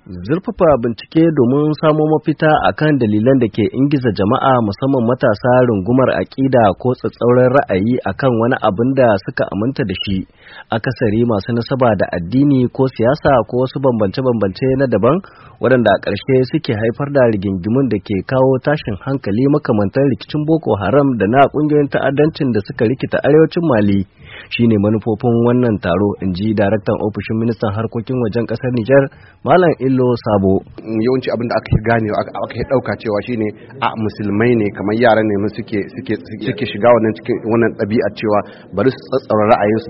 Zurfafa bincike domin samo mafita akan dalilan da ke ingiza jama'a musamman matasa rungumar aƙida ko tsatsauran ra'ayi akan wani abin da suka aminta da shi, akasari masu nasaba da addini ko siyasa ko wasu bambance-bambance na daban waɗanda a ƙarshe suke haifar da rigingimun da ke kawo tashin hankali makamantan rikicin Boko Haram da na ƙungiyoyin ta'addancin da suka rikita arewacin Mali. Shine manufofin wannan taro, in ji daraktan ofishin ministan harkokin wajen ƙasar Nijar, Malam Illo Sabo. Yawanci abin da aka gane aka ɗauka cewa shine a musulmai ne kamar yara ne suke shiga wannan ɗabi'a cewa bari su tsatsara ra'ayinsu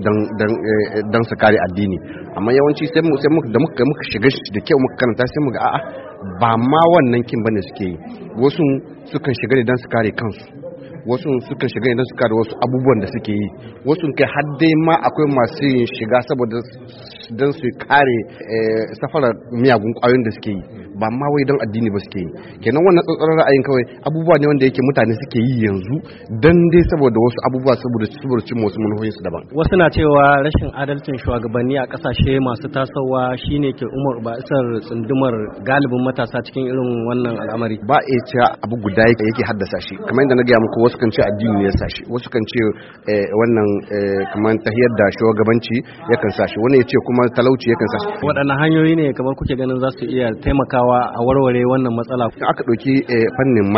don su kare addini. Amma yawanci sai muka shiga da kyau muka karanta sai muga a'a ba ma wannan kin bane suke yi. Wasu sukan shiga ne don su kare kansu. Wasu sukan shiga idan suka da wasu abubuwan da suke yi, wasu kai har dai ma akwai masu yin shiga saboda don su kare safarar miyagun kwayoyin da suke yi, ba ma wai don addini ba suke yi. Kenan wannan tsatsarar ra'ayin kawai abubuwa ne wanda yake mutane suke yi yanzu don dai saboda wasu abubuwa saboda cin wasu manufofinsu daban. Wasu na cewa rashin adalcin shugabanni a kasashe masu tasowa shine ke ba'isar tsundumar galibin matasa cikin irin wannan al'amari. Ba a cewa abu guda yake haddasa shi, kamar yadda na gaya muku, wasu kan ce addini ya sashi, wasu kan ce wannan kamar tahiyar da shugabanci yakan sashi, wani ya ce kuma talauci yakan sashi. Waɗannan hanyoyi ne kamar kuke ganin za su iya taimakawa a warware wannan matsala? Aka ɗauki fannin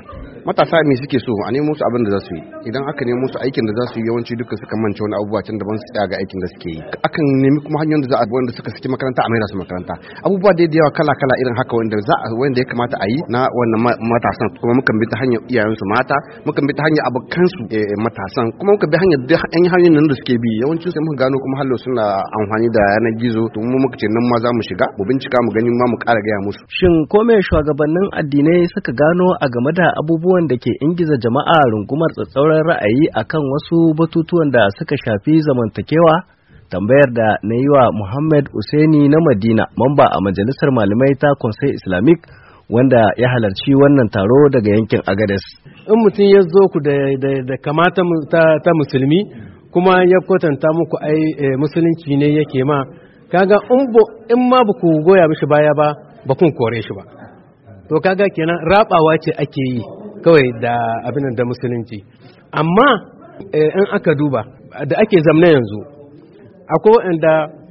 matasa me suke so a nemo musu abin da za su yi. Idan aka nemo musu aikin da za su yi, yawanci duka suka mance wani abubuwa can daban su tsaya ga aikin da suke yi. Akan nemi kuma hanyoyin da za a wanda suka saki makaranta a maida su makaranta. Abubuwa da yawa kala irin haka wanda ya kamata a yi na wannan matasan, kuma mukan bi ta hanyar iyayensu mata, mukan bi ta hanyar abokansu matasan, kuma muka bi hanyar hanyoyin nan da suke bi. Yawanci sai muka gano kuma hallo suna amfani da yanar gizo, to mu muka ce nan ma za mu shiga mu bincika mu gani ma mu ƙara gaya musu. Shin ko me shugabannin addinai suka gano a game da abubuwan da ke ingiza jama'a rungumar tsatsauran ra'ayi akan wasu batutuwan da suka shafi zamantakewa? Tambayar da na yi wa Muhammad Usaini na Madina, mamba a majalisar malamai ta Conseil Islamic, wanda ya halarci wannan taro daga yankin Agadez. In mutum ya zo ku da kamata ta musulmi kuma ya kwatanta muku musulunci ne yake ma, kaga in ma ba ku goya mishi baya ba kun kore shi ba. To kaga kenan rabawa ce ake yi kawai da abin da musulunci. Amma in aka duba da ake zamna yanzu, akwai waɗanda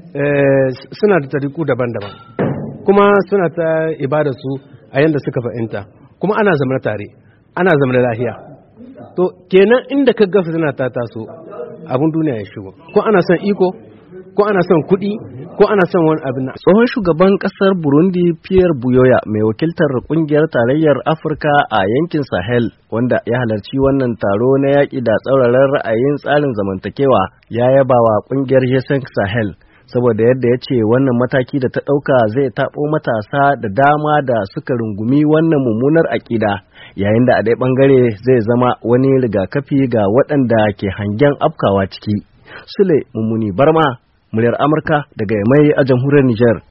suna da tariku daban-daban, kuma suna ta ibada su a yanda suka fahimta, kuma ana zamna tare, ana zamna lafiya. To kenan inda ka gafa suna ta taso, abin duniya ya shigo, ko ana son iko, ko ana son kuɗi, ko ana son wani abin. Tsohon shugaban ƙasar Burundi Pierre Buyoya, mai wakiltar ƙungiyar tarayyar Afirka a yankin Sahel, wanda ya halarci wannan taro na yaƙi da tsauraran ra'ayin tsarin zamantakewa, ya yaba wa ƙungiyar G5 Sahel saboda yadda ya ce wannan mataki da ta ɗauka zai taɓo matasa da dama da suka rungumi wannan mummunar aƙida, yayin da a ɗaya ɓangare zai zama wani rigakafi ga waɗanda ke hangen afkawa ciki. Sule Mummuni Barma, muryar Amurka daga Yamai a jamhuriyar Nijar.